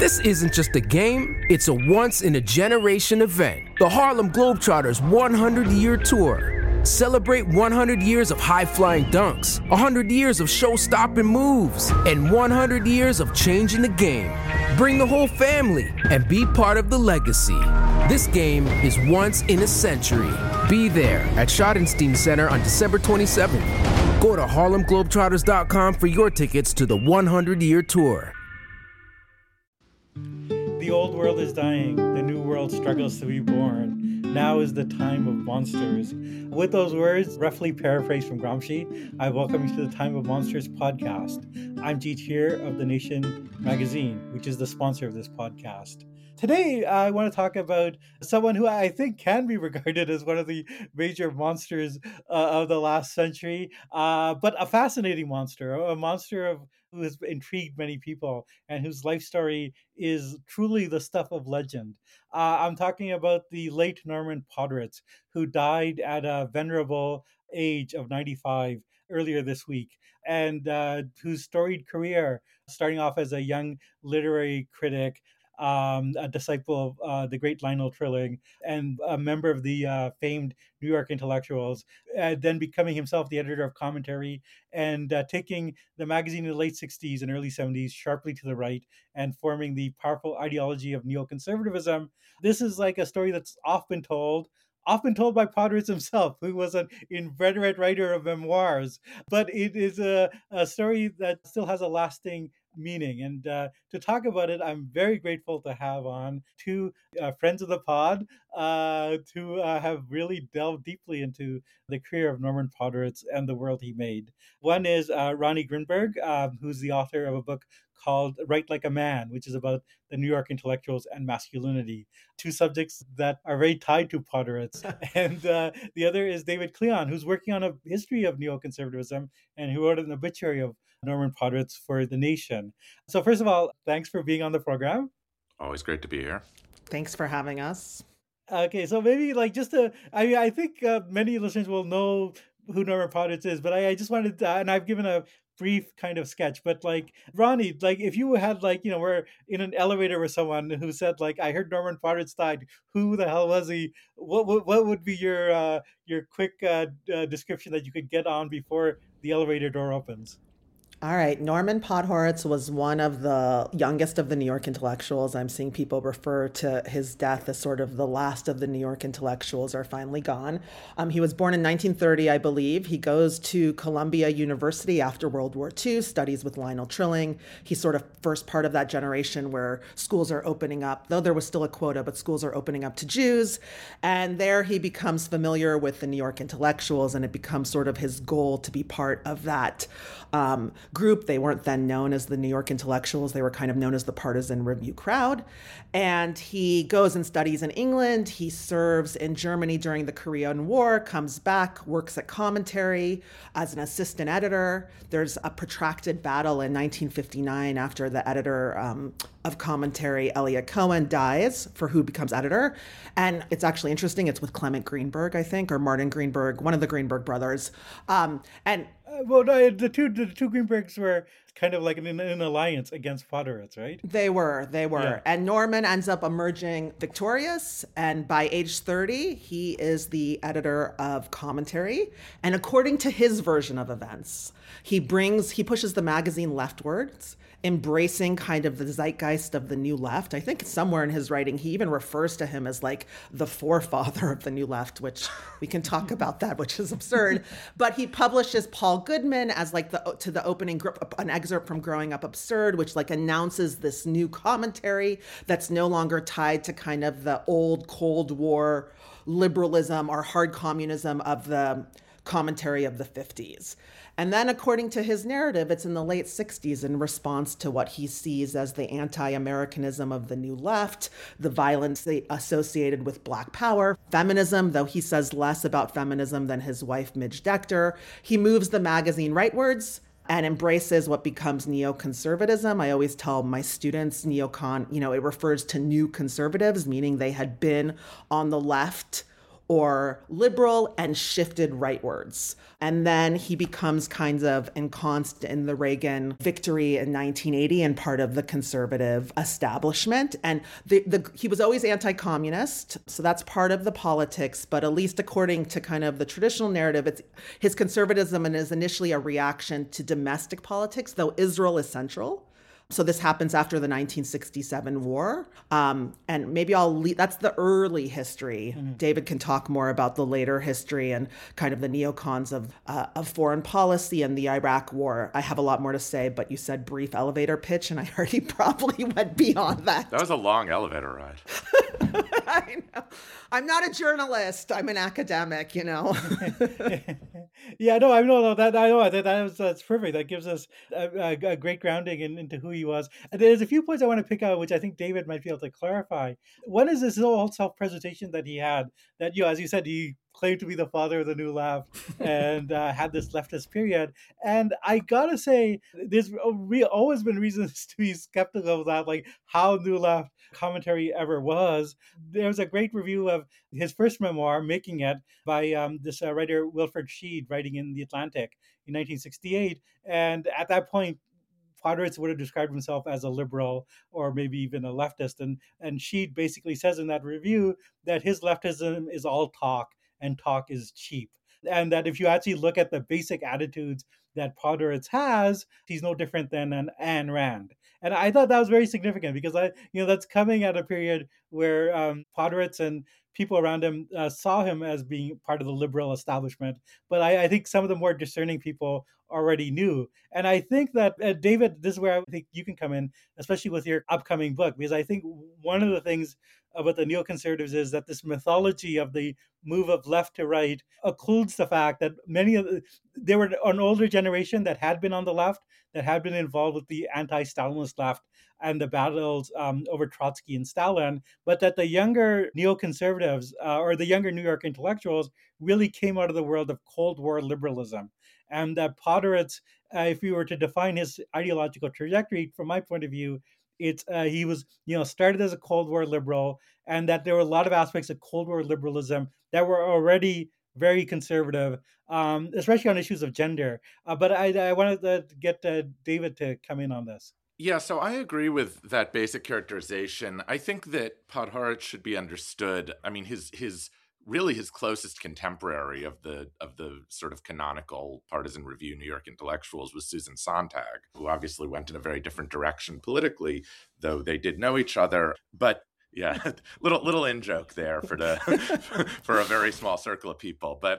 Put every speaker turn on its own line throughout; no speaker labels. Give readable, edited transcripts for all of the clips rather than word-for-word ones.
This isn't just a game, it's a once-in-a-generation event. The Harlem Globetrotters 100-year tour. Celebrate 100 years of high-flying dunks, 100 years of show-stopping moves, and 100 years of changing the game. Bring the whole family and be part of the legacy. This game is once in a century. Be there at Schottenstein Center on December 27th. Go to HarlemGlobetrotters.com for your tickets to the 100-year tour.
The old world is dying. The new world struggles to be born. Now is the time of monsters. With those words, roughly paraphrased from Gramsci, I welcome you to the Time of Monsters podcast. I'm Jeet here of The Nation magazine, which is the sponsor of this podcast. Today, I want to talk about someone who I think can be regarded as one of the major monsters of the last century, but a fascinating monster, a monster who has intrigued many people and whose life story is truly the stuff of legend. I'm talking about the late Norman Podhoretz, who died at a venerable age of 95 earlier this week, and whose storied career, starting off as a young literary critic, a disciple of the great Lionel Trilling, and a member of the famed New York Intellectuals, then becoming himself the editor of Commentary, and taking the magazine in the late 60s and early 70s sharply to the right, and forming the powerful ideology of neoconservatism. This is like a story that's often told by Podhoretz himself, who was an inveterate writer of memoirs. But it is a story that still has a lasting meaning. And to talk about it, I'm very grateful to have on two friends of the pod who have really delved deeply into the career of Norman Podhoretz and the world he made. One is Ronnie Grinberg, who's the author of a book called Write Like a Man, which is about the New York intellectuals and masculinity, two subjects that are very tied to Podhoretz. And the other is David Klion, who's working on a history of neoconservatism and who wrote an obituary of Norman Podhoretz for The Nation. So first of all, thanks for being on the program.
Always great to be here.
Thanks for having us.
Okay, so maybe I think many listeners will know who Norman Podhoretz is, but I just wanted to, and I've given a brief kind of sketch, but like Ronnie, like if you had we're in an elevator with someone who said I heard Norman Podhoretz died, who the hell was he? What would be your quick description that you could get on before the elevator door opens?
All right. Norman Podhoretz was one of the youngest of the New York intellectuals. I'm seeing people refer to his death as sort of the last of the New York intellectuals are finally gone. He was born in 1930, I believe. He goes to Columbia University after World War II, studies with Lionel Trilling. He's sort of first part of that generation where schools are opening up, though there was still a quota, but schools are opening up to Jews. And there he becomes familiar with the New York intellectuals, and it becomes sort of his goal to be part of that group. They weren't then known as the New York intellectuals. They were kind of known as the Partisan Review crowd. And he goes and studies in England. He serves in Germany during the Korean War, comes back, works at Commentary as an assistant editor. There's a protracted battle in 1959 after the editor of Commentary, Eliot Cohen, dies, for who becomes editor. And it's actually interesting. It's with Clement Greenberg, I think, or Martin Greenberg, one of the Greenberg brothers.
The two Greenbergs were kind of like in an alliance against Podhoretz, right?
They were.
Yeah.
And Norman ends up emerging victorious. And by age 30, he is the editor of Commentary. And according to his version of events, he pushes the magazine leftwards, embracing kind of the zeitgeist of the New Left. I think somewhere in his writing, he even refers to him as like the forefather of the New Left, which we can talk about that, which is absurd. But he publishes Paul Goodman as like the opening group, an excerpt from Growing Up Absurd, which like announces this new commentary that's no longer tied to kind of the old Cold War liberalism or hard communism of the Commentary of the 50s. And then according to his narrative, it's in the late 60s in response to what he sees as the anti-Americanism of the New Left, the violence associated with Black Power, feminism, though he says less about feminism than his wife, Midge Decter. He moves the magazine rightwards and embraces what becomes neoconservatism. I always tell my students neocon, it refers to new conservatives, meaning they had been on the left or liberal and shifted rightwards. And then he becomes kind of ensconced in the Reagan victory in 1980 and part of the conservative establishment. And he was always anti-communist, so that's part of the politics. But at least according to kind of the traditional narrative, his conservatism is initially a reaction to domestic politics, though Israel is central. So this happens after the 1967 war. And maybe that's the early history. Mm-hmm. David can talk more about the later history and kind of the neocons of foreign policy and the Iraq war. I have a lot more to say, but you said brief elevator pitch, and I already probably went beyond that.
That was a long elevator ride.
I know. I'm not a journalist. I'm an academic, you know.
Yeah, no, I know that's perfect. That gives us a great grounding into who he was. And there's a few points I want to pick out, which I think David might be able to clarify. One is this whole self-presentation that he had, that, as you said, he claimed to be the father of the New Left and had this leftist period. And I gotta say, there's always been reasons to be skeptical of that, like how New Left commentary ever was. There's a great review of his first memoir, Making It, by this writer Wilfred Sheed, writing in The Atlantic in 1968. And at that point, Podhoretz would have described himself as a liberal or maybe even a leftist. And Sheed basically says in that review that his leftism is all talk and talk is cheap. And that if you actually look at the basic attitudes that Podhoretz has, he's no different than an Ayn Rand. And I thought that was very significant because that's coming at a period where Podhoretz and people around him saw him as being part of the liberal establishment. But I think some of the more discerning people already knew. And I think that, David, this is where I think you can come in, especially with your upcoming book, because I think one of the things about the neoconservatives is that this mythology of the move of left to right occludes the fact that they were an older generation that had been on the left, that had been involved with the anti-Stalinist left and the battles over Trotsky and Stalin, but that the younger neoconservatives or the younger New York intellectuals really came out of the world of Cold War liberalism. And that Podhoretz, if we were to define his ideological trajectory, from my point of view, he was started as a Cold War liberal, and that there were a lot of aspects of Cold War liberalism that were already very conservative, especially on issues of gender. But I wanted to get David to come in on this.
Yeah, so I agree with that basic characterization. I think that Podhoretz should be understood. I mean, his closest contemporary of the sort of canonical partisan review New York intellectuals was Susan Sontag, who obviously went in a very different direction politically, though they did know each other. But yeah, little in joke there for for a very small circle of people. But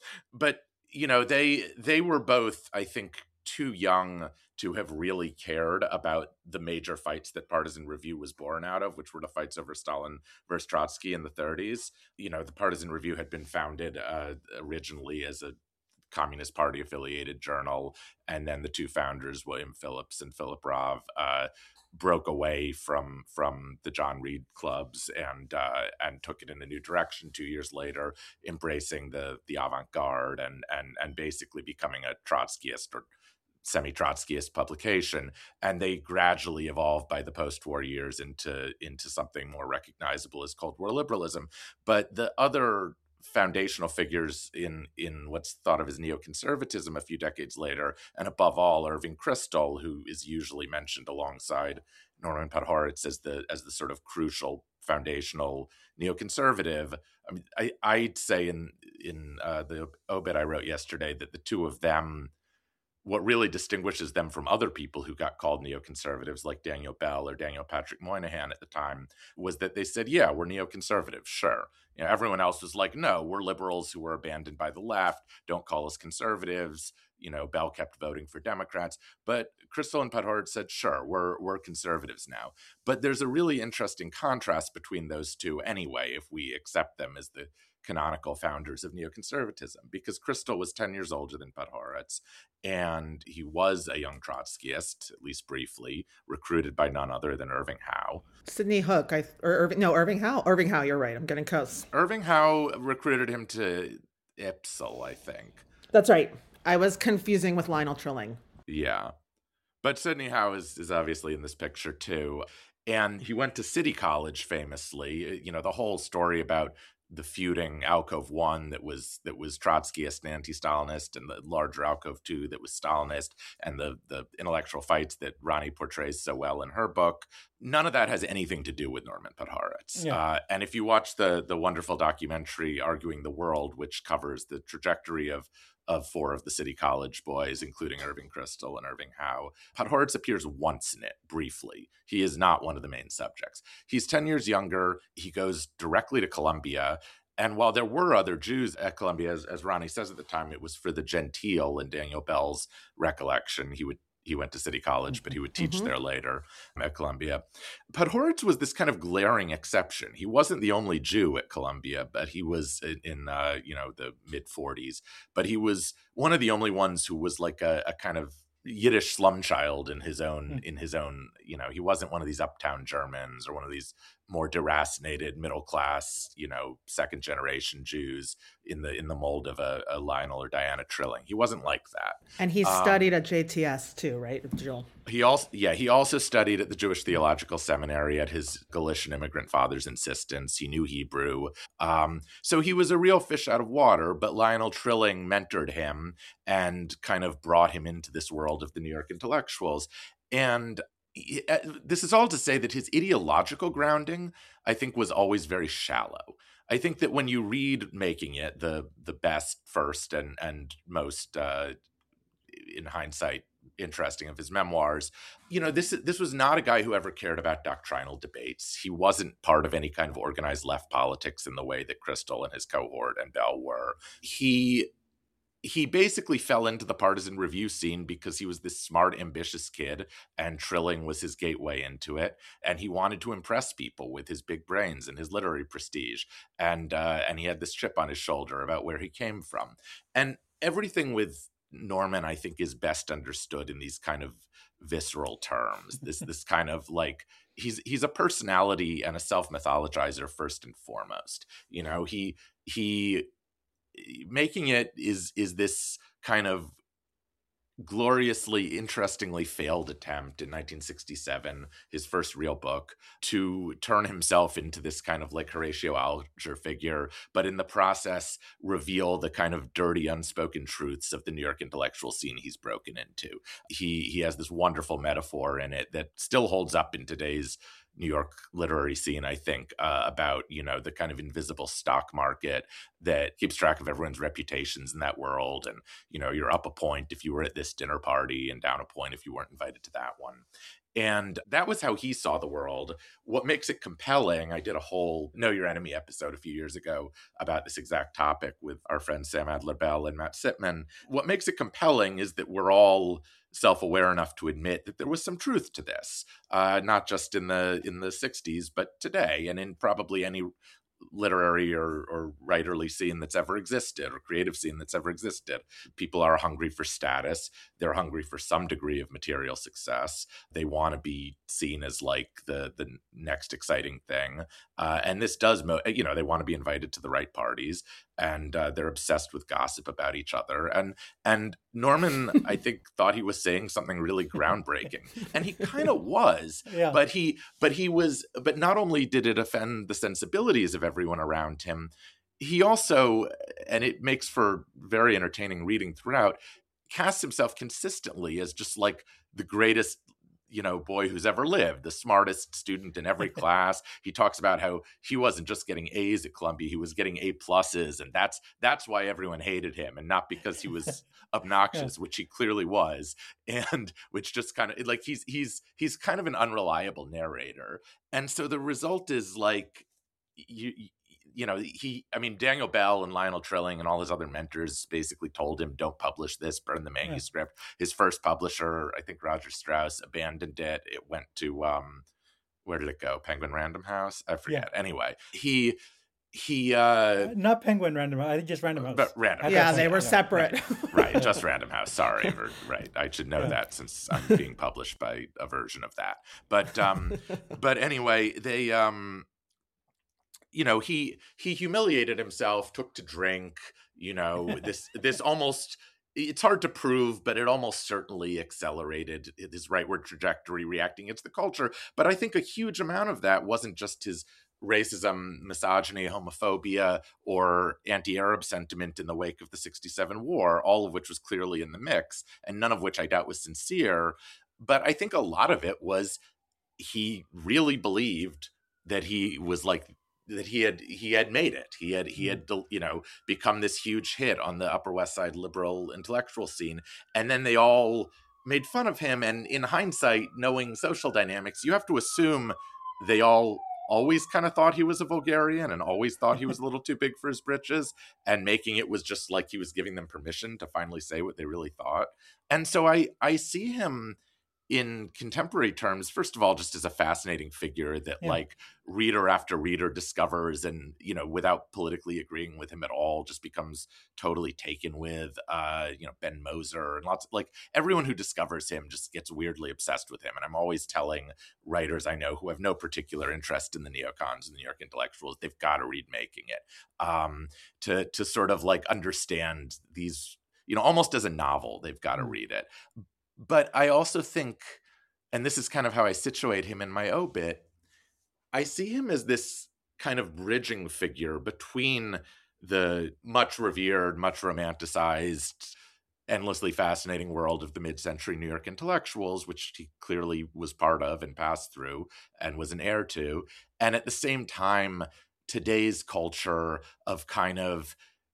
they were both, I think, too young to have really cared about the major fights that Partisan Review was born out of, which were the fights over Stalin versus Trotsky in the 30s. The Partisan Review had been founded originally as a Communist Party affiliated journal, and then the two founders, William Phillips and Philip Rov, broke away from the John Reed clubs and took it in a new direction 2 years later, embracing the avant-garde and basically becoming a Trotskyist or semi-Trotskyist publication. And they gradually evolved by the post-war years into something more recognizable as Cold War liberalism. But the other foundational figures in what's thought of as neoconservatism a few decades later, and above all, Irving Kristol, who is usually mentioned alongside Norman Podhoretz as the sort of crucial foundational neoconservative. I mean, I'd say in the obit I wrote yesterday that the two of them, what really distinguishes them from other people who got called neoconservatives like Daniel Bell or Daniel Patrick Moynihan at the time was that they said, yeah, we're neoconservatives, sure. Everyone else was like, no, we're liberals who were abandoned by the left. Don't call us conservatives. Bell kept voting for Democrats. But Kristol and Podhoretz said, sure, we're conservatives now. But there's a really interesting contrast between those two anyway, if we accept them as the canonical founders of neoconservatism, because Kristol was 10 years older than Podhoretz, and he was a young Trotskyist, at least briefly, recruited by none other than Irving Howe.
Sidney Hook, Irving Howe. Irving Howe, you're right. I'm getting close.
Irving Howe recruited him to IPSL, I think.
That's right. I was confusing with Lionel Trilling.
Yeah. But Sidney Howe is obviously in this picture too. And he went to City College famously. The whole story about the feuding Alcove 1 that was Trotskyist and anti-Stalinist, and the larger Alcove 2 that was Stalinist, and the intellectual fights that Ronnie portrays so well in her book. None of that has anything to do with Norman Podhoretz.
Yeah.
And if you watch the wonderful documentary Arguing the World, which covers the trajectory of four of the City College boys, including Irving Kristol and Irving Howe, Podhoretz appears once in it, briefly. He is not one of the main subjects. He's 10 years younger. He goes directly to Columbia. And while there were other Jews at Columbia, as Ronnie says at the time, it was for the genteel, in Daniel Bell's recollection. He went to City College, but he would teach there later at Columbia. Podhoretz was this kind of glaring exception. He wasn't the only Jew at Columbia, but he was in the mid-40s. But he was one of the only ones who was like a kind of Yiddish slum child in his own, he wasn't one of these uptown Germans or one of these more deracinated middle class, second generation Jews in the mold of a Lionel or Diana Trilling. He wasn't like that.
And he studied at JTS too, right, Joel?
He also studied at the Jewish Theological Seminary at his Galician immigrant father's insistence. He knew Hebrew. So he was a real fish out of water, but Lionel Trilling mentored him and kind of brought him into this world of the New York intellectuals. And this is all to say that his ideological grounding, I think, was always very shallow. I think that when you read Making It, the best, first, and most, in hindsight, interesting of his memoirs, this was not a guy who ever cared about doctrinal debates. He wasn't part of any kind of organized left politics in the way that Kristol and his cohort and Bell were. He basically fell into the partisan review scene because he was this smart, ambitious kid, and Trilling was his gateway into it. And he wanted to impress people with his big brains and his literary prestige. And he had this chip on his shoulder about where he came from. And everything with Norman, I think, is best understood in these kind of visceral terms. This kind of like, he's a personality and a self-mythologizer first and foremost. He Making It is this kind of gloriously, interestingly failed attempt in 1967, his first real book, to turn himself into this kind of like Horatio Alger figure, but in the process reveal the kind of dirty, unspoken truths of the New York intellectual scene he's broken into. He has this wonderful metaphor in it that still holds up in today's New York literary scene, I think, about, the kind of invisible stock market that keeps track of everyone's reputations in that world. And, you're up a point if you were at this dinner party and down a point if you weren't invited to that one. And that was how he saw the world. What makes it compelling, I did a whole Know Your Enemy episode a few years ago about this exact topic with our friends Sam Adler-Bell and Matt Sitman. What makes it compelling is that we're all self-aware enough to admit that there was some truth to this, not just in the 60s, but today, and in probably any literary or writerly scene that's ever existed, or creative scene that's ever existed. People are hungry for status. They're hungry for some degree of material success. They want to be seen as like the next exciting thing. And this does, they want to be invited to the right parties, and they're obsessed with gossip about each other. And Norman, I think, thought he was saying something really groundbreaking, and he kind of was. Yeah. But not only did it offend the sensibilities of everyone around him, he also, and it makes for very entertaining reading throughout, casts himself consistently as just like the greatest boy who's ever lived, the smartest student in every class. He talks about how he wasn't just getting A's at Columbia, he was getting A+, and that's why everyone hated him, and not because he was obnoxious, which he clearly was, and which just kind of like he's kind of an unreliable narrator. And so the result is like Daniel Bell and Lionel Trilling and all his other mentors basically told him, don't publish this, burn the manuscript. Yeah. His first publisher, I think Roger Strauss, abandoned it. It went to, where did it go? Penguin Random House? I forget. Yeah. Anyway, he
not Penguin Random House, I think just Random House.
But Random House.
Yeah, they were separate.
Right, just Random House. Sorry. Right. I should know that since I'm being published by a version of that. But anyway, they... he humiliated himself, took to drink, this almost, it's hard to prove, but it almost certainly accelerated his rightward trajectory reacting against the culture. But I think a huge amount of that wasn't just his racism, misogyny, homophobia, or anti-Arab sentiment in the wake of the 67 war, all of which was clearly in the mix, and none of which I doubt was sincere. But I think a lot of it was he really believed that he was like that he had made it. He had become this huge hit on the Upper West Side liberal intellectual scene, and then they all made fun of him. And in hindsight, knowing social dynamics, you have to assume they all always kind of thought he was a vulgarian and always thought he was a little too big for his britches, and making it was just like he was giving them permission to finally say what they really thought. And so I see him in contemporary terms, first of all, just as a fascinating figure that like reader after reader discovers, and, without politically agreeing with him at all, just becomes totally taken with, Ben Moser and lots of, like, everyone who discovers him just gets weirdly obsessed with him. And I'm always telling writers I know who have no particular interest in the neocons and the New York intellectuals, they've got to read Making It, to sort of like understand these, almost as a novel, they've got to read it. But I also think, and this is kind of how I situate him in my obit, I see him as this kind of bridging figure between the much revered, much romanticized, endlessly fascinating world of the mid-century New York intellectuals, which he clearly was part of and passed through and was an heir to, and at the same time, today's culture of kind of,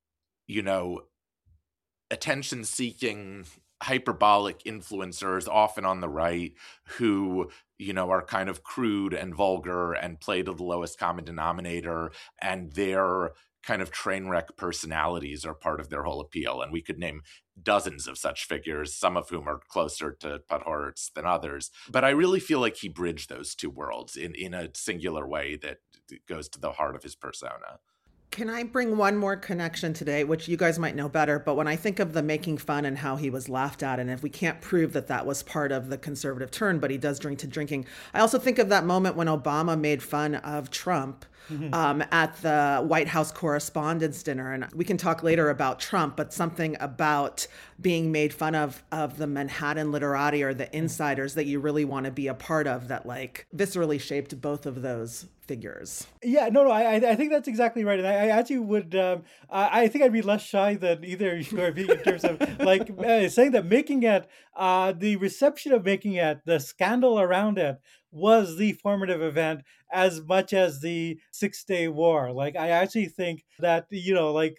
attention-seeking, hyperbolic influencers, often on the right, who, are kind of crude and vulgar and play to the lowest common denominator, and their kind of train wreck personalities are part of their whole appeal. And we could name dozens of such figures, some of whom are closer to Podhoretz than others. But I really feel like he bridged those two worlds in a singular way that goes to the heart of his persona.
Can I bring one more connection today, which you guys might know better, but when I think of the making fun and how he was laughed at, and if we can't prove that that was part of the conservative turn, but he does drink to drinking, I also think of that moment when Obama made fun of Trump at the White House Correspondents' Dinner. And we can talk later about Trump, but something about being made fun of the Manhattan literati or the insiders that you really want to be a part of, that like viscerally shaped both of those figures.
Yeah, no, I think that's exactly right. And I actually would, I think I'd be less shy than either you or me in terms of like saying that Making It, the reception of Making It, the scandal around it, was the formative event as much as the 6-Day War. Like, I actually think that, like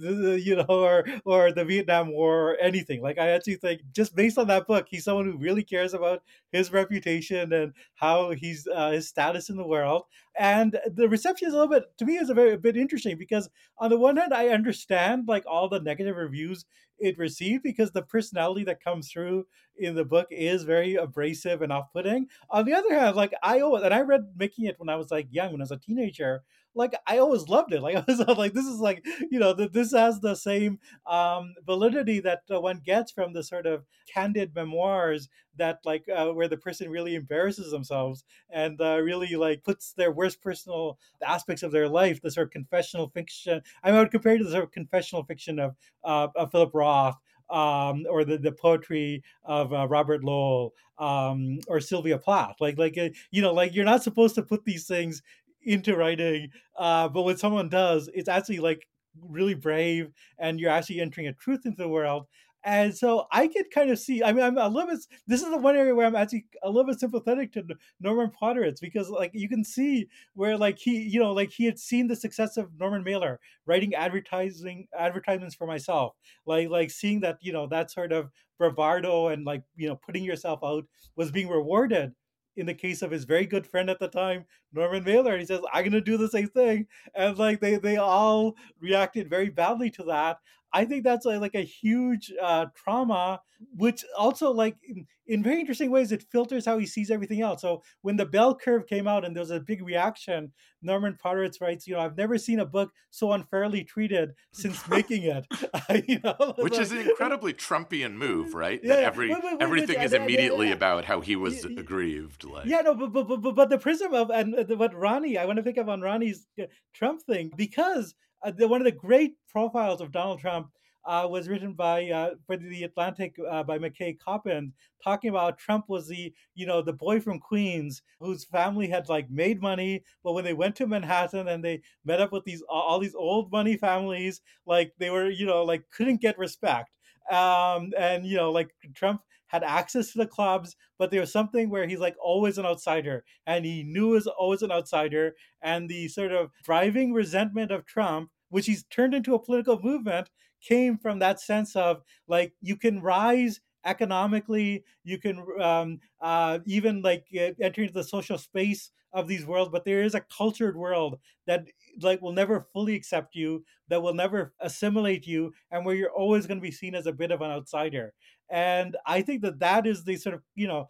or the Vietnam War or anything. Like, I actually think just based on that book, he's someone who really cares about his reputation and how he's his status in the world. And the reception is a little bit, to me, is a bit interesting, because on the one hand, I understand like all the negative reviews it received, because the personality that comes through in the book is very abrasive and off-putting. On the other hand, like I read Making It when I was like young, when I was a teenager. Like I always loved it. Like I was like, this is like, this has the same validity that one gets from the sort of candid memoirs that like where the person really embarrasses themselves and really like puts their worst personal aspects of their life, the sort of confessional fiction. I would compare it to the sort of confessional fiction of Philip Roth, or the poetry of Robert Lowell, or Sylvia Plath. Like you're not supposed to put these things into writing, but when someone does, it's actually like really brave, and you're actually entering a truth into the world. And so I could kind of see, I mean, I'm a little bit, this is the one area where I'm actually a little bit sympathetic to Norman Podhoretz, because like you can see where like he had seen the success of Norman Mailer writing advertisements for myself, like seeing that, that sort of bravado and like, putting yourself out was being rewarded in the case of his very good friend at the time, Norman Mailer. And he says, I'm going to do the same thing. And like they all reacted very badly to that. I think that's like a huge trauma, which also like in very interesting ways, it filters how he sees everything else. So when The Bell Curve came out and there was a big reaction, Norman Podhoretz writes, I've never seen a book so unfairly treated since Making It.
Which is an incredibly Trumpian move, right? That everything is immediately about how he was aggrieved. Like.
Yeah, no, but the prism of, and what Ronnie, I want to pick up on Ronnie's Trump thing, because one of the great profiles of Donald Trump was written by for the Atlantic by McKay Coppin, talking about Trump was the boy from Queens whose family had like made money, but when they went to Manhattan and they met up with these all these old money families, like they were like couldn't get respect. And like Trump had access to the clubs, but there was something where he's like always an outsider, and he knew he was always an outsider. And the sort of driving resentment of Trump, which he's turned into a political movement, came from that sense of like you can rise economically, you can even like enter into the social space of these worlds, but there is a cultured world that like will never fully accept you, that will never assimilate you, and where you're always going to be seen as a bit of an outsider. And I think that is the sort of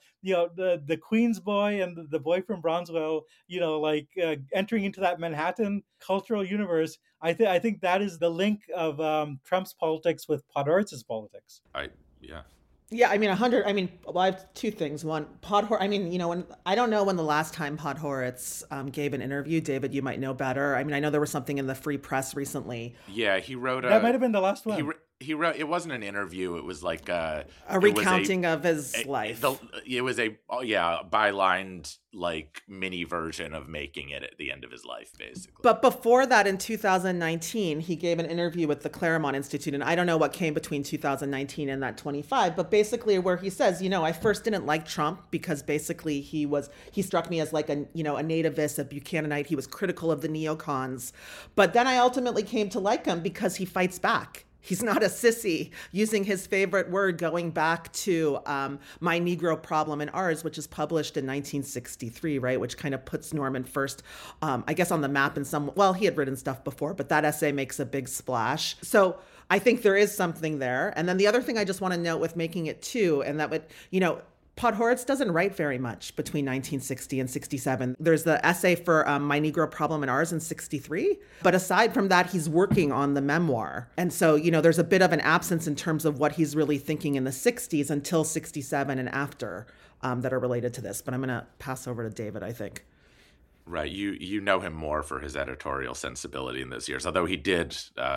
the Queens boy and the boy from Bronzeville, like entering into that Manhattan cultural universe. I think that is the link of Trump's politics with Podhoretz's politics.
Yeah.
Yeah, I mean, 100. I mean, well, I have two things. One, Podhoretz. I mean, when I don't know when the last time Podhoretz gave an interview. David, you might know better. I mean, I know there was something in the Free Press recently.
Yeah, he wrote
that might have been the last one.
He wrote. It wasn't an interview. It was like
a recounting of his life.
It was a bylined like mini version of making it at the end of his life, basically.
But before that, in 2019, he gave an interview with the Claremont Institute, and I don't know what came between 2019 and that 25, but basically where he says, I first didn't like Trump because basically he struck me as like a nativist, a Buchananite. He was critical of the neocons, but then I ultimately came to like him because he fights back. He's not a sissy, using his favorite word, going back to My Negro Problem and Ours, which is published in 1963, right? Which kind of puts Norman first, I guess, on the map in some, well, he had written stuff before, but that essay makes a big splash. So I think there is something there. And then the other thing I just want to note with making it too, and that would, Podhoretz doesn't write very much between 1960 and 67. There's the essay for My Negro Problem and Ours in 63. But aside from that, he's working on the memoir. And so, there's a bit of an absence in terms of what he's really thinking in the 60s until 67 and after that are related to this. But I'm going to pass over to David, I think.
Right. You know him more for his editorial sensibility in those years, although he did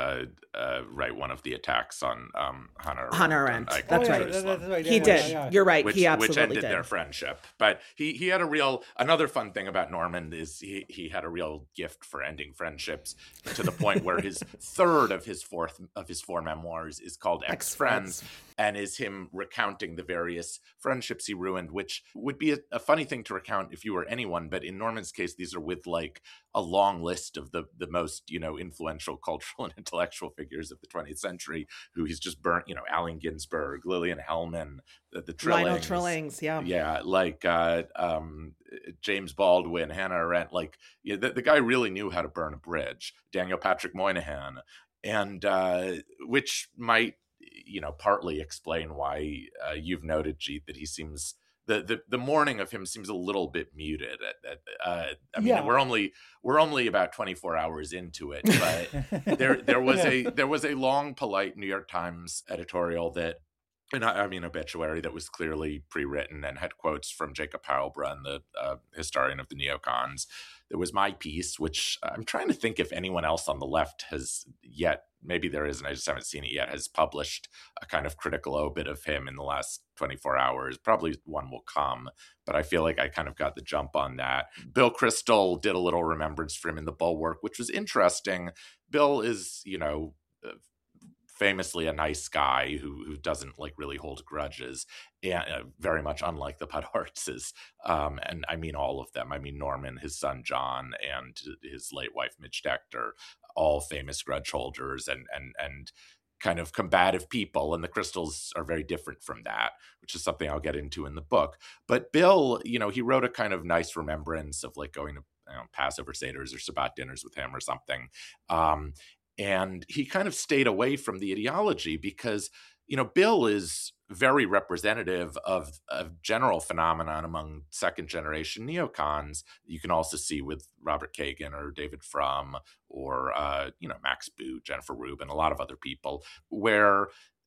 write one of the attacks on Hannah Arendt.
That's right. He did. Yeah. You're right. He absolutely did.
Which ended their friendship. But he had another fun thing about Norman is he had a real gift for ending friendships, to the point where his third of his four memoirs is called Ex-Friends, and is him recounting the various friendships he ruined, which would be a funny thing to recount if you were anyone. But in Norman's case, these are with like a long list of the most, influential cultural and intellectual figures of the 20th century who he's just burnt, Allen Ginsberg, Lillian Hellman, the Trillings.
Lionel Trillings, yeah.
Yeah, like James Baldwin, Hannah Arendt, like the guy really knew how to burn a bridge. Daniel Patrick Moynihan, and which might, partly explain why you've noted, Jeet, that he seems the morning of him seems a little bit muted. I mean, we're only about 24 hours into it, but there was a long, polite New York Times editorial that, and obituary that was clearly pre-written and had quotes from Jacob Heilbrunn, the historian of the neocons. There was my piece, which I'm trying to think if anyone else on the left has yet, maybe there is, and I just haven't seen it yet, has published a kind of critical obit of him in the last 24 hours. Probably one will come, but I feel like I kind of got the jump on that. Bill Kristol did a little remembrance for him in The Bulwark, which was interesting. Bill is, famously a nice guy who doesn't like really hold grudges, and very much unlike the Podhoretzes. And I mean all of them. I mean Norman, his son John, and his late wife Midge Decter, all famous grudge holders and kind of combative people. And the Kristols are very different from that, which is something I'll get into in the book. But Bill, he wrote a kind of nice remembrance of like going to Passover Seders or Shabbat dinners with him or something. And he kind of stayed away from the ideology because, Bill is very representative of a general phenomenon among second generation neocons. You can also see with Robert Kagan or David Frum or, Max Boot, Jennifer Rubin, a lot of other people, where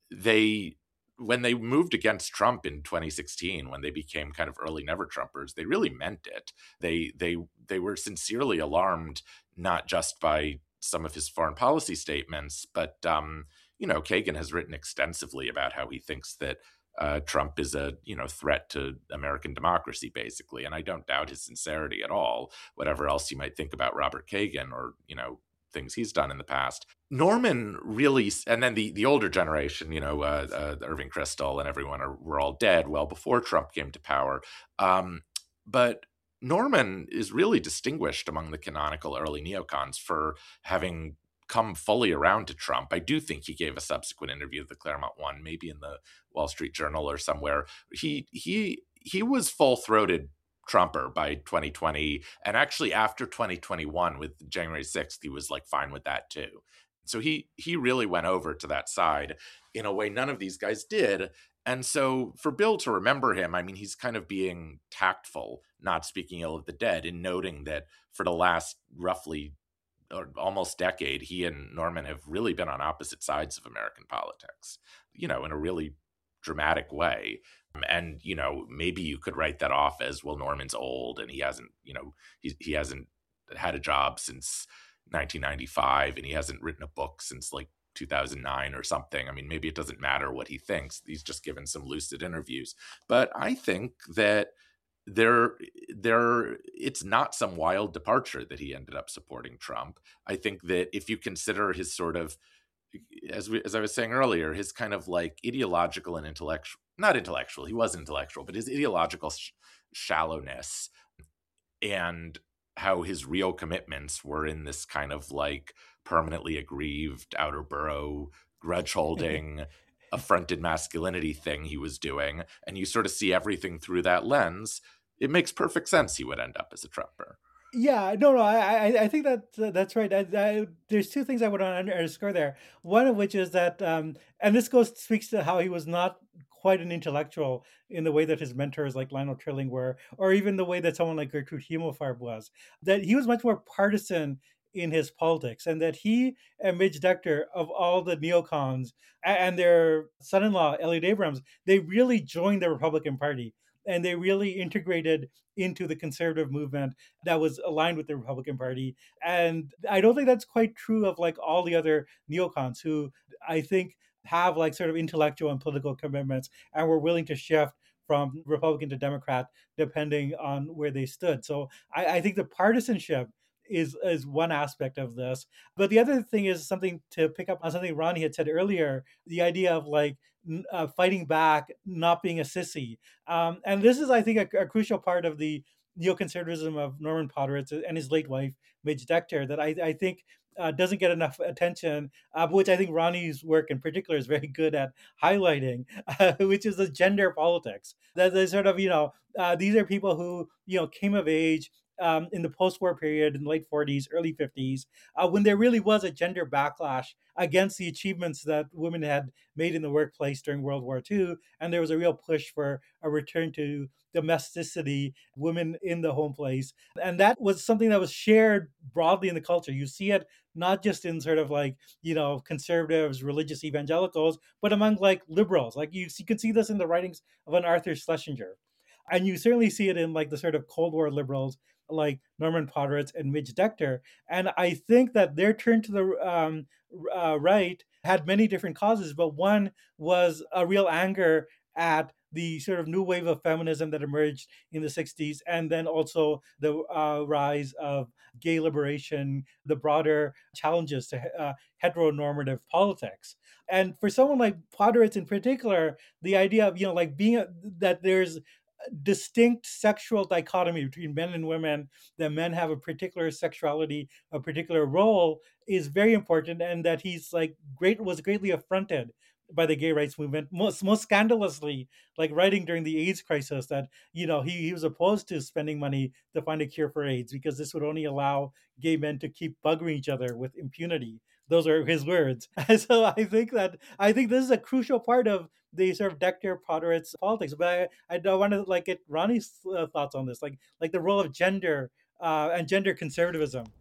when they moved against Trump in 2016, when they became kind of early never Trumpers, they really meant it. They were sincerely alarmed, not just by some of his foreign policy statements, but Kagan has written extensively about how he thinks that Trump is a threat to American democracy, basically, and I don't doubt his sincerity at all. Whatever else you might think about Robert Kagan or things he's done in the past, Norman really, and then the older generation, Irving Kristol and everyone were all dead well before Trump came to power, but Norman is really distinguished among the canonical early neocons for having come fully around to Trump. I do think he gave a subsequent interview to the Claremont One, maybe in the Wall Street Journal or somewhere. He was full-throated Trumper by 2020, and actually after 2021 with January 6th, he was like fine with that too. So he really went over to that side in a way none of these guys did. And so for Bill to remember him, I mean, he's kind of being tactful, not speaking ill of the dead, in noting that for the last roughly or almost decade, he and Norman have really been on opposite sides of American politics, in a really dramatic way. And, maybe you could write that off as, well, Norman's old and he hasn't, he hasn't had a job since 1995 and he hasn't written a book since like 2009 or something. I mean, maybe it doesn't matter what he thinks. He's just given some lucid interviews. But I think that it's not some wild departure that he ended up supporting Trump. I think that if you consider his sort of, as I was saying earlier, his kind of like ideological and intellectual, not intellectual, he was intellectual, but his ideological shallowness and how his real commitments were in this kind of like permanently aggrieved outer borough grudge holding affronted masculinity thing he was doing, and you sort of see everything through that lens, it makes perfect sense he would end up as a Trumper.
Yeah, no, I think that's right. There's two things I would want to underscore there. One of which is that, and this speaks to how he was not quite an intellectual in the way that his mentors like Lionel Trilling were, or even the way that someone like Gertrude Himmelfarb was. That he was much more partisan in his politics, and that he and Midge Decter, of all the neocons, and their son-in-law Elliot Abrams, they really joined the Republican Party. And they really integrated into the conservative movement that was aligned with the Republican Party. And I don't think that's quite true of like all the other neocons who I think have like sort of intellectual and political commitments and were willing to shift from Republican to Democrat depending on where they stood. So I think the partisanship is one aspect of this. But the other thing is something to pick up on something Ronnie had said earlier, the idea of like fighting back, not being a sissy. And this is, I think, a crucial part of the neoconservatism of Norman Podhoretz and his late wife, Midge Decter, that I think doesn't get enough attention, which I think Ronnie's work in particular is very good at highlighting, which is the gender politics. That they sort of, these are people who, came of age in the post-war period in the late 40s, early 50s, when there really was a gender backlash against the achievements that women had made in the workplace during World War II. And there was a real push for a return to domesticity, women in the home place. And that was something that was shared broadly in the culture. You see it not just in sort of like, conservatives, religious evangelicals, but among like liberals. Like you can see this in the writings of an Arthur Schlesinger. And you certainly see it in like the sort of Cold War liberals like Norman Podhoretz and Midge Decter. And I think that their turn to the right had many different causes, but one was a real anger at the sort of new wave of feminism that emerged in the 60s, and then also the rise of gay liberation, the broader challenges to heteronormative politics. And for someone like Podhoretz in particular, the idea of, that there's distinct sexual dichotomy between men and women, that men have a particular sexuality, a particular role, is very important, and that he's was greatly affronted by the gay rights movement, most scandalously, like writing during the AIDS crisis that, he was opposed to spending money to find a cure for AIDS because this would only allow gay men to keep buggering each other with impunity. Those are his words. So I think this is a crucial part of the sort of Decter Podhoretz politics. But I don't want to get Ronnie's thoughts on this, like the role of gender and gender conservatism.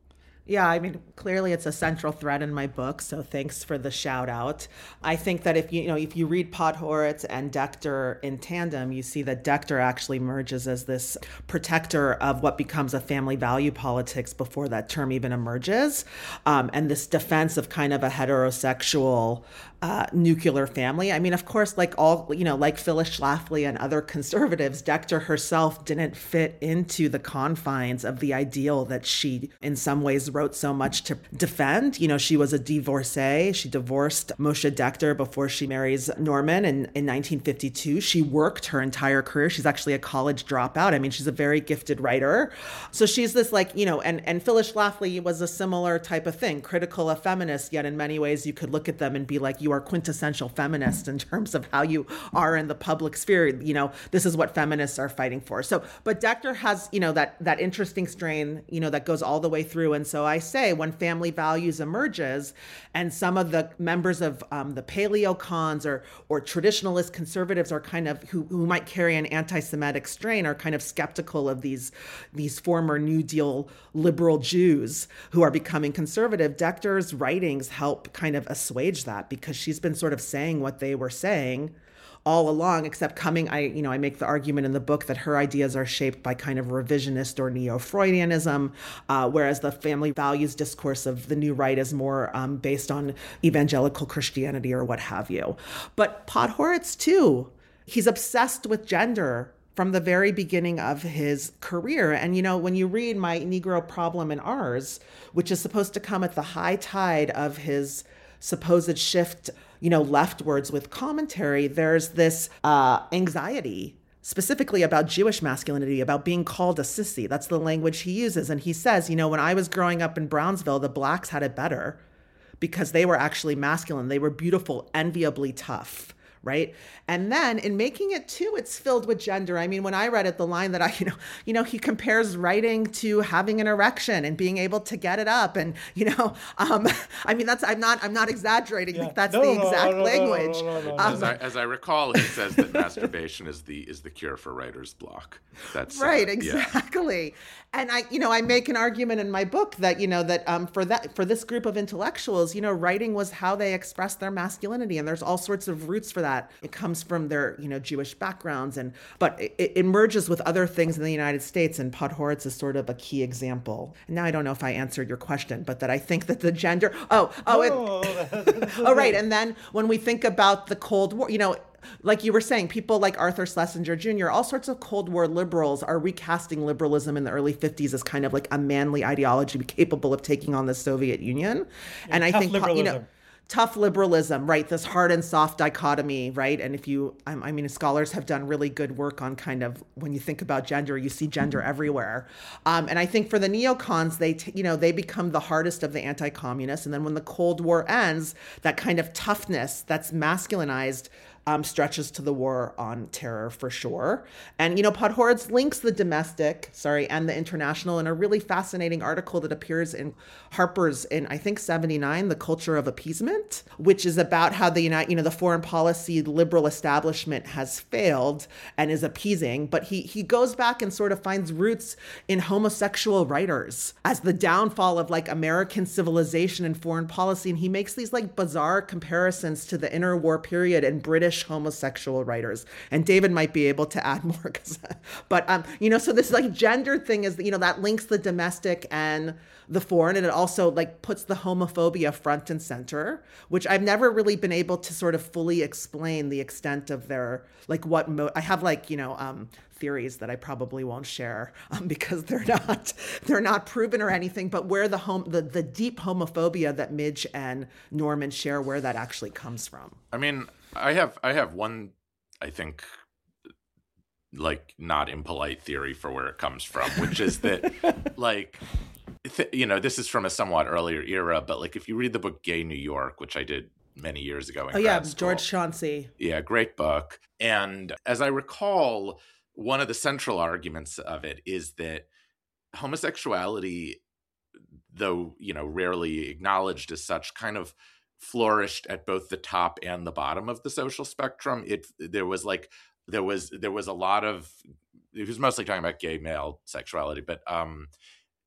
Yeah, I mean, clearly it's a central thread in my book, so thanks for the shout out. I think that if you read Podhoretz and Decter in tandem, you see that Decter actually emerges as this protector of what becomes a family value politics before that term even emerges, and this defense of kind of a heterosexual nuclear family. I mean, of course, like Phyllis Schlafly and other conservatives, Decter herself didn't fit into the confines of the ideal that she, in some ways, wrote so much to defend. She was a divorcee. She divorced Moshe Decter before she marries Norman in 1952. She worked her entire career. She's actually a college dropout. I mean, she's a very gifted writer. So she's this and Phyllis Schlafly was a similar type of thing, critical of feminists, yet in many ways you could look at them and be like, you are quintessential feminist in terms of how you are in the public sphere. This is what feminists are fighting for. So, but Decter has, that interesting strain, that goes all the way through. And so I say when family values emerges and some of the members of the paleocons or traditionalist conservatives are kind of, who might carry an anti-Semitic strain, are kind of skeptical of these former New Deal liberal Jews who are becoming conservative. Decter's writings help kind of assuage that, because she's been sort of saying what they were saying all along, except I make the argument in the book that her ideas are shaped by kind of revisionist or neo-Freudianism, whereas the family values discourse of the new right is more based on evangelical Christianity or what have you. But Podhoretz too, he's obsessed with gender from the very beginning of his career. And, when you read My Negro Problem and Ours, which is supposed to come at the high tide of his supposed shift, leftwards with commentary, there's this anxiety specifically about Jewish masculinity, about being called a sissy. That's the language he uses. And he says, when I was growing up in Brownsville, the blacks had it better because they were actually masculine. They were beautiful, enviably tough. Right. And then in making it too, it's filled with gender. I mean, when I read it, the line that he compares writing to having an erection and being able to get it up. And, I mean, I'm not exaggerating. Yeah. That's the exact language.
As I recall, he says that masturbation is the cure for writer's block. That's
right. Exactly. Yeah. And I make an argument in my book that, for this group of intellectuals, writing was how they expressed their masculinity. And there's all sorts of roots for that. It comes from their, Jewish backgrounds, but it merges with other things in the United States, and Podhoretz is sort of a key example. And now I don't know if I answered your question, but that I think that the gender, right. And then when we think about the Cold War, like you were saying, people like Arthur Schlesinger Jr., all sorts of Cold War liberals are recasting liberalism in the early 50s as kind of like a manly ideology capable of taking on the Soviet Union. Yeah, and I think, liberalism. Tough liberalism, right? This hard and soft dichotomy, right? And scholars have done really good work on kind of, when you think about gender, you see gender everywhere. And I think for the neocons, they become the hardest of the anti-communists. And then when the Cold War ends, that kind of toughness that's masculinized stretches to the war on terror for sure. And, Podhoretz links the domestic, and the international in a really fascinating article that appears in Harper's in, I think, 79, The Culture of Appeasement, which is about how the foreign policy liberal establishment has failed and is appeasing. But he goes back and sort of finds roots in homosexual writers as the downfall of American civilization and foreign policy. And he makes these bizarre comparisons to the interwar period and British homosexual writers. And David might be able to add more, but so this gender thing is, that links the domestic and the foreign, and it also puts the homophobia front and center, which I've never really been able to sort of fully explain the extent of their I have theories that I probably won't share because they're not proven or anything, but where the deep homophobia that Midge and Norman share, where that actually comes from.
I mean, I have one, I think, not impolite theory for where it comes from, which is that this is from a somewhat earlier era, but if you read the book Gay New York, which I did many years ago in grad school,
George Chauncey.
Yeah, great book. And as I recall, one of the central arguments of it is that homosexuality, though, rarely acknowledged as such, kind of flourished at both the top and the bottom of the social spectrum. There was a lot of, he was mostly talking about gay male sexuality, but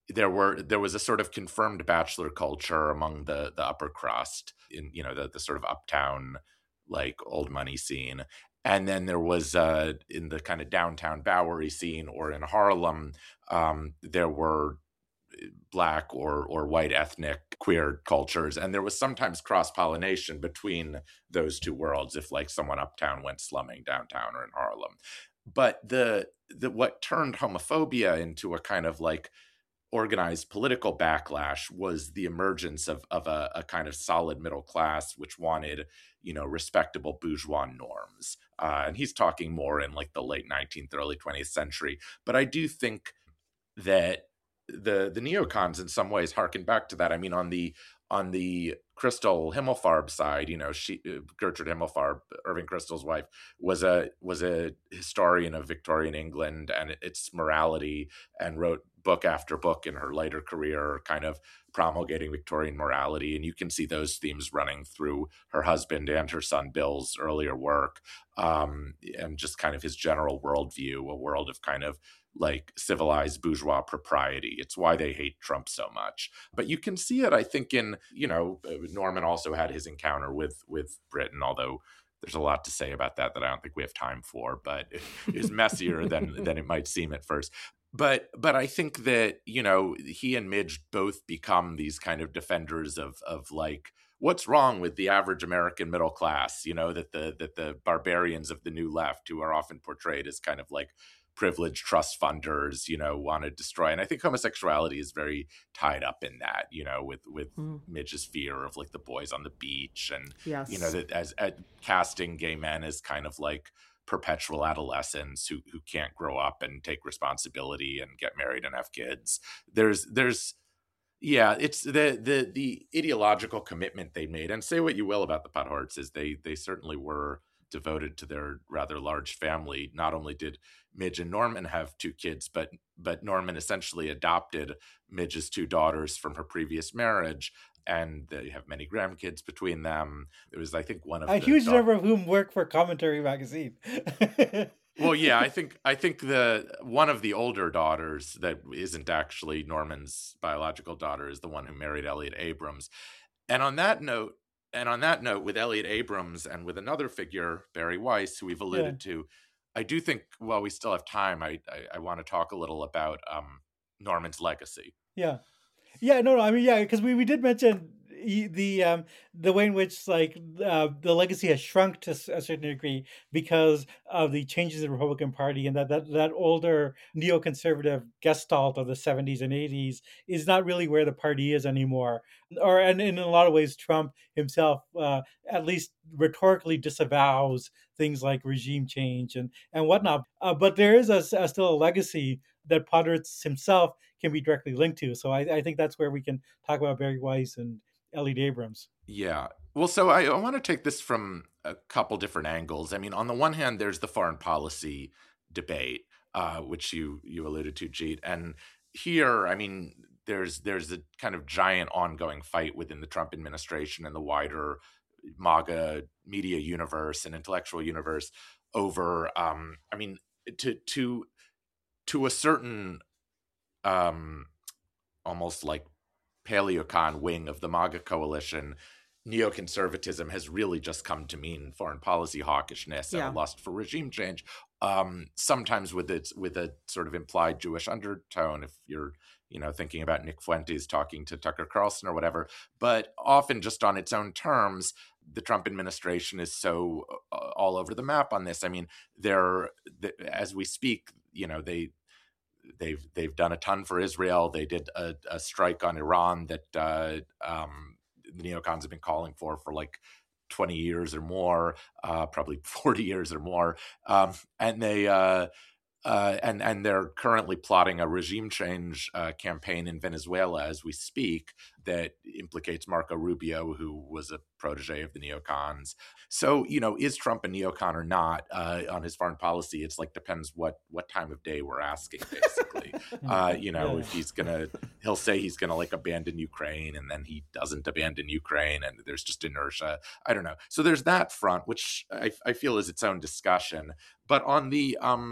there was a sort of confirmed bachelor culture among the upper crust in, the sort of uptown, like, old money scene. And then there was in the kind of downtown Bowery scene, or in Harlem, there were Black or white ethnic queer cultures, and there was sometimes cross-pollination between those two worlds if, like, someone uptown went slumming downtown or in Harlem. But the what turned homophobia into a kind of, like, organized political backlash was the emergence of a kind of solid middle class, which wanted, respectable bourgeois norms. And he's talking more in, like, the late 19th, early 20th century. But I do think that the neocons in some ways harken back to that. I mean, on the Crystal Himmelfarb side, Gertrude Himmelfarb, Irving Kristol's wife, was a historian of Victorian England and its morality, and wrote book after book in her later career, kind of promulgating Victorian morality. And you can see those themes running through her husband and her son Bill's earlier work, and just kind of his general worldview, a world of kind of, like, civilized bourgeois propriety. It's why they hate Trump so much. But you can see it, I think, in, Norman also had his encounter with Britain, although there's a lot to say about that I don't think we have time for, but it is messier than it might seem at first. But I think that, he and Midge both become these kind of defenders of like, what's wrong with the average American middle class, that the barbarians of the New Left, who are often portrayed as kind of like privileged trust funders, want to destroy. And I think homosexuality is very tied up in that, with Midge's fear of, like, the boys on the beach, and,
Yes.
That as casting gay men as kind of like perpetual adolescents who can't grow up and take responsibility and get married and have kids. Yeah, it's the ideological commitment they made. And say what you will about the Podhoretz, is they certainly were devoted to their rather large family. Not only did Midge and Norman have two kids, but Norman essentially adopted Midge's two daughters from her previous marriage, and they have many grandkids between them. It was, I think, one of
a huge number of whom work for Commentary magazine.
Well, yeah, I think the one of the older daughters that isn't actually Norman's biological daughter is the one who married Elliot Abrams. And on that note, with Elliot Abrams and with another figure, Barry Weiss, who we've alluded to, I do think, while we still have time, I want to talk a little about Norman's legacy.
Yeah. No, I mean, yeah, because we did mention the way in which, like, the legacy has shrunk to a certain degree because of the changes in the Republican Party, and that older neoconservative gestalt of the 70s and 80s is not really where the party is anymore. And in a lot of ways, Trump himself, at least rhetorically, disavows things like regime change and whatnot. But there is still a legacy that Podhoretz himself can be directly linked to. So I think that's where we can talk about Barry Weiss and Elliot Abrams.
Yeah. Well, so I want to take this from a couple different angles. I mean, on the one hand, there's the foreign policy debate, which you alluded to, Jeet. And here, I mean, there's a kind of giant ongoing fight within the Trump administration and the wider MAGA media universe and intellectual universe over, I mean, to a certain almost like paleocon wing of the MAGA coalition, neoconservatism has really just come to mean foreign policy hawkishness and a lust for regime change, sometimes with a sort of implied Jewish undertone, if you're thinking about Nick Fuentes talking to Tucker Carlson or whatever, but often just on its own terms. The Trump administration is so all over the map on this. I mean, as we speak, they've done a ton for Israel. They did a strike on Iran that the neocons have been calling for like 20 years or more, probably 40 years or more, and they and they're currently plotting a regime change campaign in Venezuela as we speak that implicates Marco Rubio, who was a protege of the neocons. So, is Trump a neocon or not on his foreign policy? It's like depends what time of day we're asking, basically. If he'll say he's gonna like abandon Ukraine, and then he doesn't abandon Ukraine, and there's just inertia. I don't know. So there's that front, which I feel is its own discussion. But on the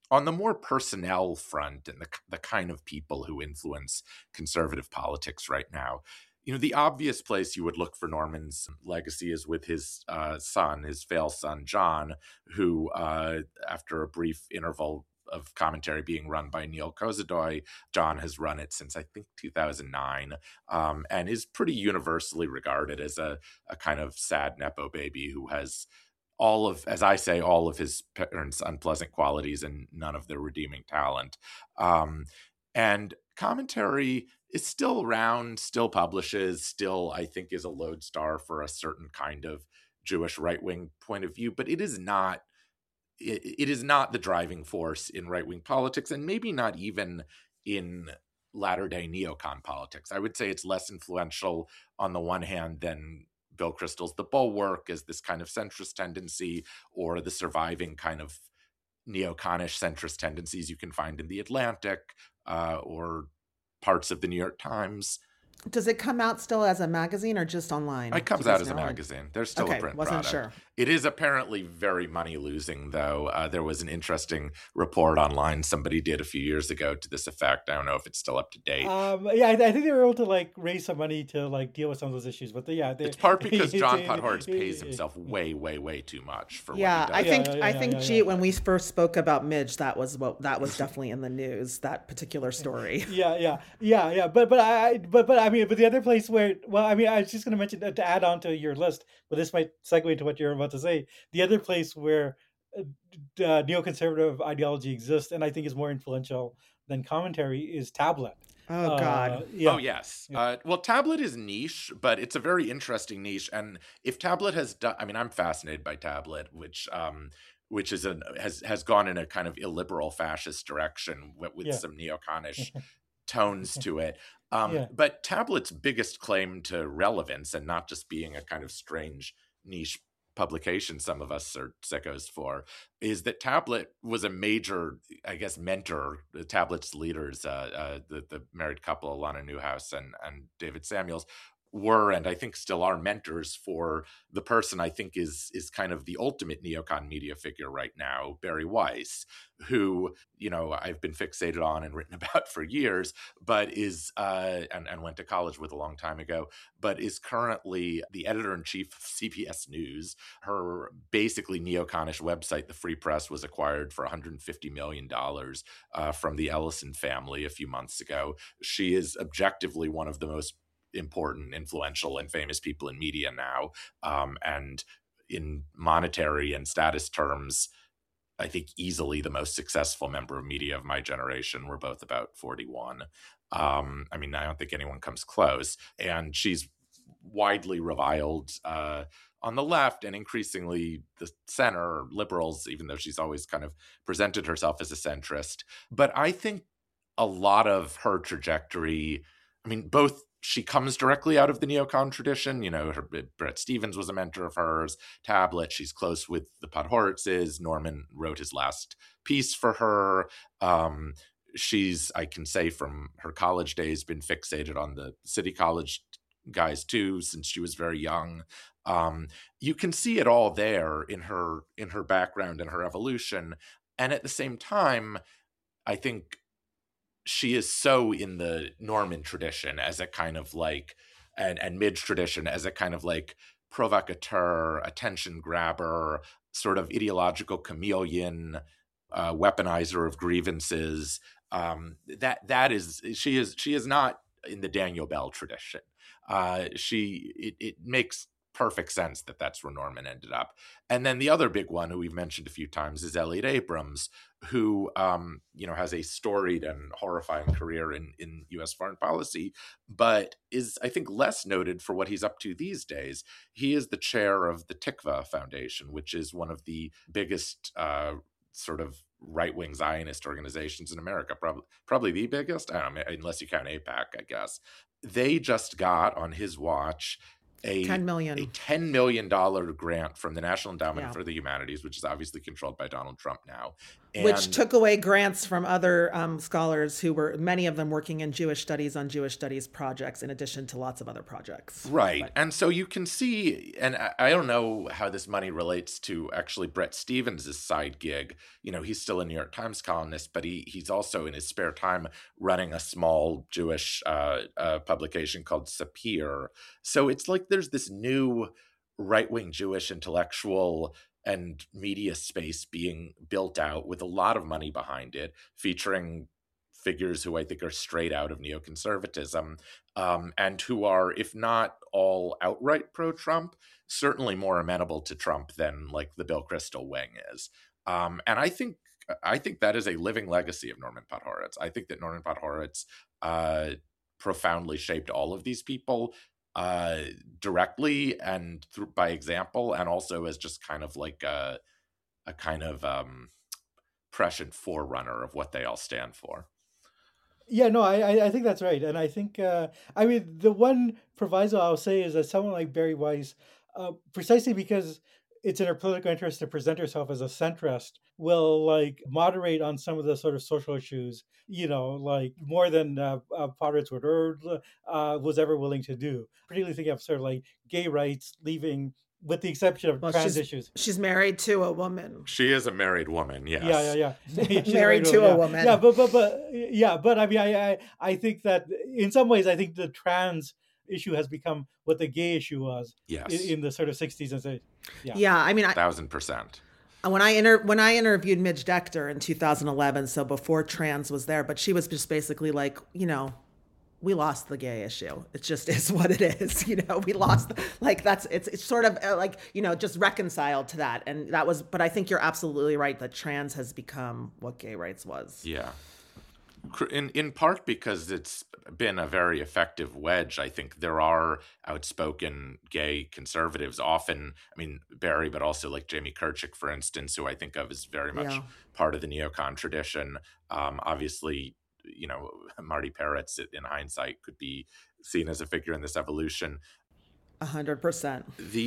on the more personnel front and the kind of people who influence conservative politics right now, the obvious place you would look for Norman's legacy is with his son, his fail son, John, who, after a brief interval of commentary being run by Neil Kozodoy, John has run it since, I think, 2009, and is pretty universally regarded as a kind of sad Nepo baby who has as I say, all of his parents' unpleasant qualities and none of their redeeming talent. And commentary is still around, still publishes, still, I think, is a lodestar for a certain kind of Jewish right-wing point of view, but it is not the driving force in right-wing politics, and maybe not even in latter-day neocon politics. I would say it's less influential on the one hand than Bill Kristol's The Bulwark as this kind of centrist tendency, or the surviving kind of neoconish centrist tendencies you can find in The Atlantic or parts of the New York Times.
Does it come out still as a magazine or just online?
It comes out as a magazine. There's still a print
wasn't
product.
Sure.
It is apparently very money-losing, though. There was an interesting report online somebody did a few years ago to this effect. I don't know if it's still up to date.
I think they were able to raise some money to deal with some of those issues. But
it's part because John Podhoretz pays himself way, way, way too much for what he does.
I think when we first spoke about Midge, that was definitely in the news. That particular story.
But the other place where, I was just going to mention, to add on to your list, but this might segue into what you're about to say. The other place where neoconservative ideology exists, and I think is more influential than commentary, is Tablet.
Oh, God.
Oh, yes. Well, Tablet is niche, but it's a very interesting niche. And if Tablet has done, I'm fascinated by Tablet, which is has gone in a kind of illiberal fascist direction with some neoconish tones to it. But Tablet's biggest claim to relevance, and not just being a kind of strange niche publication some of us are sickos for, is that Tablet was a major, I guess, mentor. Tablet's leaders, the married couple, Alana Newhouse and David Samuels, were, and I think still are, mentors for the person I think is kind of the ultimate neocon media figure right now, Bari Weiss, who, I've been fixated on and written about for years, but is, and went to college with a long time ago, but is currently the editor-in-chief of CBS News. Her basically neoconish website, The Free Press, was acquired for $150 million from the Ellison family a few months ago. She is objectively one of the most important, influential, and famous people in media now. And in monetary and status terms, I think easily the most successful member of media of my generation. We're both about 41. I don't think anyone comes close. And she's widely reviled on the left and increasingly the center, liberals, even though she's always kind of presented herself as a centrist. But I think a lot of her trajectory, both she comes directly out of the neocon tradition. Bret Stephens was a mentor of hers. Tablet, she's close with the Podhoretzes. Norman wrote his last piece for her. She's, I can say from her college days, been fixated on the City College guys too, since she was very young. You can see it all there in her background and her evolution. And at the same time, I think she is so in the Norman tradition as a kind of and Midge tradition as a kind of provocateur, attention grabber, sort of ideological chameleon, weaponizer of grievances. She is not in the Daniel Bell tradition. It makes perfect sense that that's where Norman ended up. And then the other big one, who we've mentioned a few times, is Elliott Abrams, who has a storied and horrifying career in U.S. foreign policy, but is, I think, less noted for what he's up to these days. He is the chair of the Tikva Foundation, which is one of the biggest sort of right-wing Zionist organizations in America, probably the biggest, I don't know, unless you count AIPAC, I guess. They just got, on his watch, a
10 million.
a $10 million grant from the National Endowment
Yeah.
for the Humanities, which is obviously controlled by Donald Trump now.
Which
And
took away grants from other scholars who were, many of them working in Jewish studies on Jewish studies projects, in addition to lots of other projects.
right.
But
And so you can see, and I don't know how this money relates to actually Bret Stephens' side gig. You know, he's still a New York Times columnist, but he's also in his spare time running a small Jewish publication called Sapir. So it's like there's this new right-wing Jewish intellectual and media space being built out with a lot of money behind it, featuring figures who I think are straight out of neoconservatism, and who are, if not all outright pro-Trump, certainly more amenable to Trump than like the Bill Kristol wing is. And I think that is a living legacy of Norman Podhoretz. I think that Norman Podhoretz profoundly shaped all of these people directly and by example, and also as just kind of like a kind of prescient forerunner of what they all stand for.
Yeah, no, I think that's right. And I think, I mean, the one proviso I'll say is that someone like Bari Weiss, precisely because it's in her political interest to present herself as a centrist, will like moderate on some of the sort of social issues, you know, like more than Podhoretz was ever willing to do. Particularly thinking of sort of like gay rights, leaving, with the exception of trans issues.
She's married to a woman.
She is a married woman, yes.
Yeah. She's
Married to a woman.
Yeah, but I mean, I think that in some ways, I think the trans issue has become what the gay issue was.
Yes.
In the sort of 60s and 70s.
Yeah, I mean,
1000%.
When I interviewed Midge Decter in 2011, so before trans was there, but she was just basically like, you know, we lost the gay issue. It just is what it is. You know, we lost, like, it's sort of like, you know, just reconciled to that. And that was, but I think you're absolutely right that trans has become what gay rights was.
Yeah. In part because it's been a very effective wedge. I think there are outspoken gay conservatives often, I mean, Barry, but also like Jamie Kirchick, for instance, who I think of as very much part of the neocon tradition. Obviously, you know, Marty Peretz in hindsight could be seen as a figure in this evolution.
100%.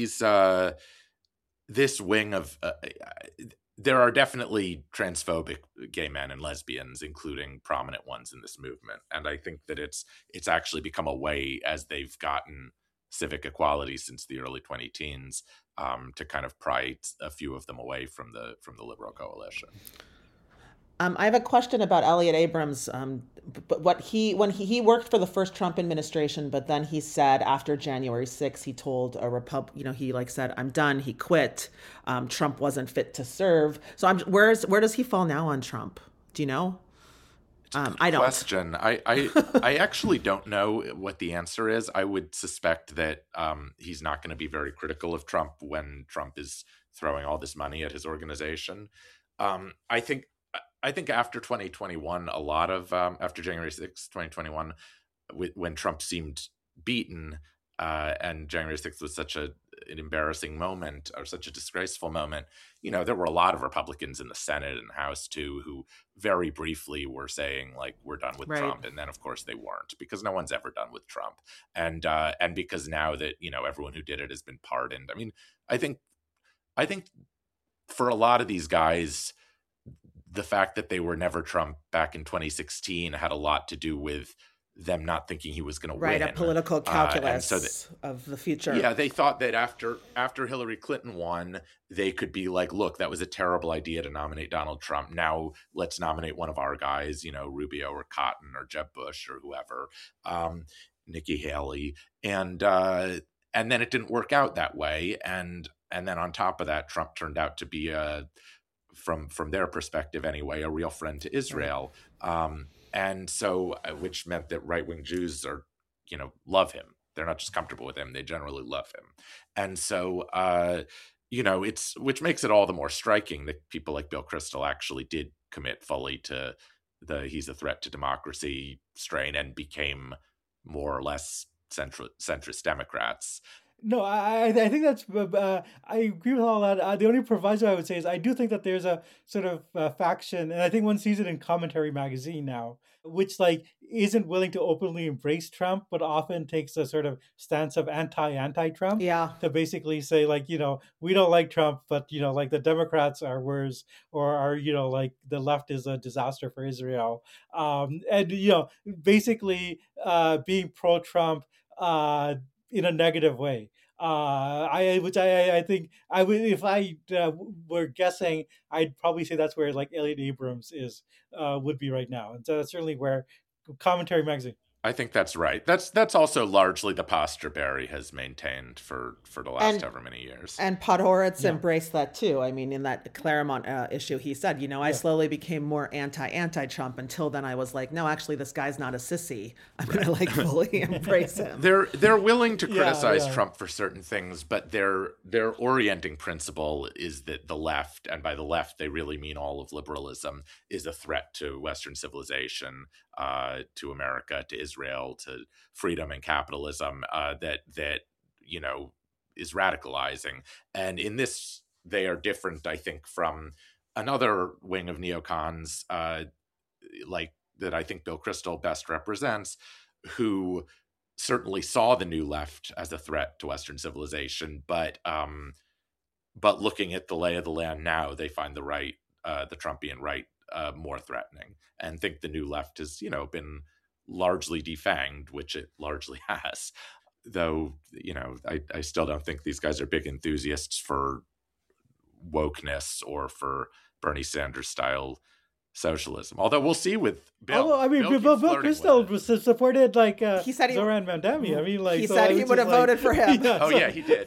This wing of, there are definitely transphobic gay men and lesbians, including prominent ones in this movement. And I think that it's actually become a way, as they've gotten civic equality since the early 2010s, to kind of pry a few of them away from the liberal coalition.
I have a question about Elliot Abrams. But when he worked for the first Trump administration, but then he said after January 6th, he told he like said, I'm done. He quit. Trump wasn't fit to serve. So where does he fall now on Trump? Do you know? I don't.
Question. I actually don't know what the answer is. I would suspect that he's not going to be very critical of Trump when Trump is throwing all this money at his organization. I think after 2021, a lot of after January 6th, 2021, when Trump seemed beaten, and January 6th was such an embarrassing moment or such a disgraceful moment, you know, there were a lot of Republicans in the Senate and House too who very briefly were saying like, we're done with Trump, and then of course they weren't, because no one's ever done with Trump, and because now that, you know, everyone who did it has been pardoned. I mean, I think for a lot of these guys, the fact that they were never Trump back in 2016 had a lot to do with them not thinking he was going to win.
Right, a political calculus of the future.
Yeah, they thought that after Hillary Clinton won, they could be like, look, that was a terrible idea to nominate Donald Trump. Now let's nominate one of our guys, you know, Rubio or Cotton or Jeb Bush or whoever, Nikki Haley. And then it didn't work out that way. And then on top of that, Trump turned out to be from their perspective anyway, a real friend to Israel. And so, which meant that right-wing Jews are, you know, love him. They're not just comfortable with him, they generally love him. And so, you know, which makes it all the more striking that people like Bill Kristol actually did commit fully to he's a threat to democracy strain and became more or less centrist Democrats.
No, I think that's, I agree with all that. The only proviso I would say is I do think that there's a sort of faction, and I think one sees it in Commentary magazine now, which like isn't willing to openly embrace Trump, but often takes a sort of stance of anti-Trump.
Yeah.
To basically say like, we don't like Trump, but like the Democrats are worse, or are, like the left is a disaster for Israel. And basically being pro-Trump in a negative way. I think I would, if I were guessing, I'd probably say that's where like Elliot Abrams is would be right now, and so that's certainly where Commentary magazine.
I think that's right. That's also largely the posture Barry has maintained for the last however many years.
And Podhoretz embraced that too. I mean, in that Claremont issue, he said, I slowly became more anti-Trump. Until then, I was like, no, actually, this guy's not a sissy. I'm going to like fully embrace him.
They're willing to criticize Trump for certain things, but their orienting principle is that the left, and by the left they really mean all of liberalism, is a threat to Western civilization, to America, to Israel, to freedom and capitalism, that is radicalizing. And in this, they are different, I think, from another wing of neocons, like that I think Bill Kristol best represents, who certainly saw the New Left as a threat to Western civilization, but looking at the lay of the land now, they find the right, the Trumpian right, more threatening, and think the New Left has, been largely defanged, which it largely has. Though, I still don't think these guys are big enthusiasts for wokeness or for Bernie Sanders style socialism. Although we'll see with Bill.
Bill Kristol was supported like
he said
Zoran Mamdani. I mean, like
he said he would have voted for him.
Yeah,
he did.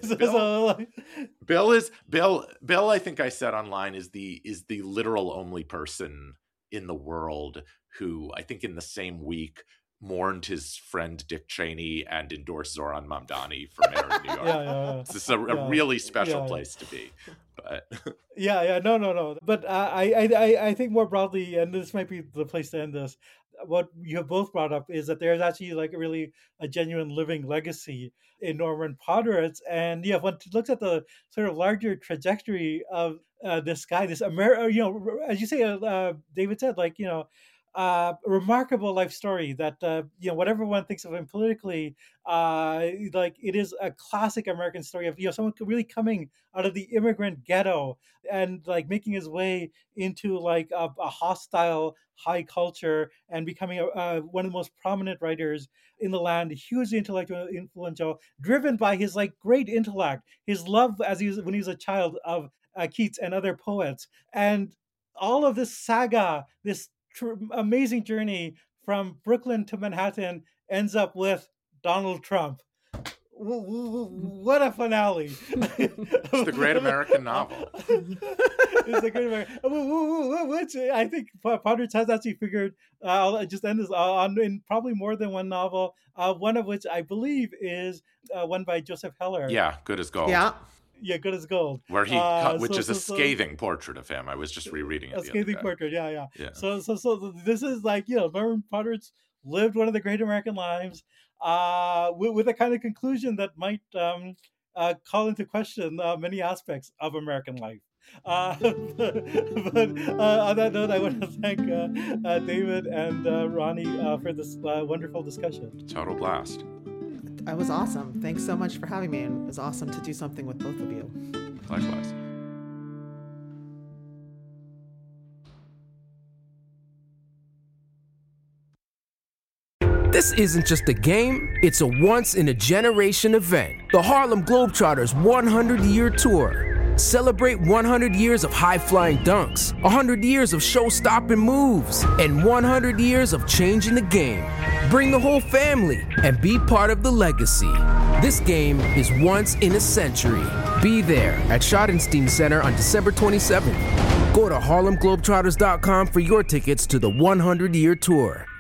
Bill, I think I said online, is the literal only person in the world who I think in the same week mourned his friend Dick Cheney and endorsed Zoran Mamdani for mayor of New York. This is a really special place to be. But
no. But I think more broadly, and this might be the place to end this, what you have both brought up is that there's actually like really a genuine living legacy in Norman Podhoretz. And if one looks at the sort of larger trajectory of this guy, this as you say, David said, like, remarkable life story that, whatever one thinks of him politically, like it is a classic American story of, someone really coming out of the immigrant ghetto and like making his way into like a hostile high culture and becoming one of the most prominent writers in the land, hugely intellectual, influential, driven by his like great intellect, his love when he was a child of Keats and other poets, and all of this saga, this amazing journey from Brooklyn to Manhattan ends up with Donald Trump. What a finale!
It's the great American novel.
It's the great American, which I think Podhoretz has actually figured. I'll just end this on in probably more than one novel. One of which I believe is one by Joseph Heller.
Yeah, Good as Gold.
Yeah, Good as Gold.
Where he, which is a scathing portrait of him. I was just rereading it.
A scathing portrait, yeah. So this is like, Norman Podhoretz lived one of the great American lives, with a kind of conclusion that might call into question many aspects of American life. But on that note, I want to thank David and Ronnie for this wonderful discussion.
Total blast.
It was awesome. Thanks so much for having me, and it was awesome to do something with both of you.
Likewise.
This isn't just a game, it's a once-in-a-generation event. The Harlem Globetrotters 100-year tour. Celebrate 100 years of high-flying dunks, 100 years of show-stopping moves, and 100 years of changing the game. Bring the whole family and be part of the legacy. This game is once in a century. Be there at Schottenstein Center on December 27th. Go to HarlemGlobetrotters.com for your tickets to the 100-year tour.